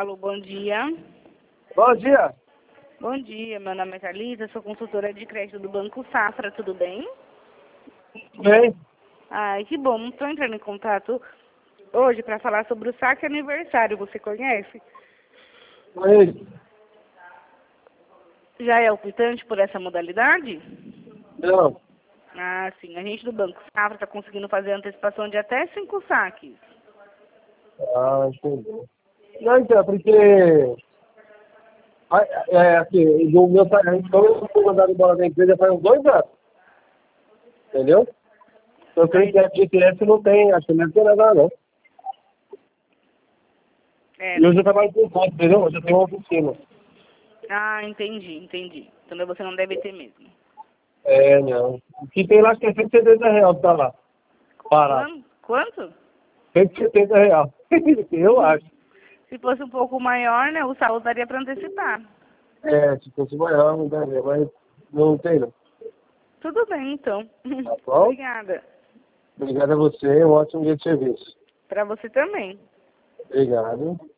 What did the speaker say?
Alô, bom dia. Bom dia. Bom dia, meu nome é Thalita, sou consultora de crédito do Banco Safra, tudo bem? Bem, Ai, que bom, estou entrando em contato hoje para falar sobre o saque aniversário, você conhece? mas Já é optante por essa modalidade? não. Ah, sim, a gente do Banco Safra está conseguindo fazer antecipação de até 5 saques. Ah, entendi. Não, então, é porque assim, do meu salário, como eu fui mandado embora da empresa faz uns 2 anos, entendeu? Eu creio que a GTS não tem, acho que não tem nada não. É, E hoje eu trabalho com conta, entendeu? Hoje eu tenho uma oficina. entendi. Então você não deve ter mesmo. É, não. O que tem lá acho que é R$ 170 tá lá. Parado. Quanto? R$ 170. Eu acho. Se fosse um pouco maior, né, o saldo daria para antecipar. É, se fosse maior, não daria, mas não tem não. Tudo bem, então. Tá bom? Obrigada. Obrigado a você, um ótimo dia de serviço. Para você também. Obrigado.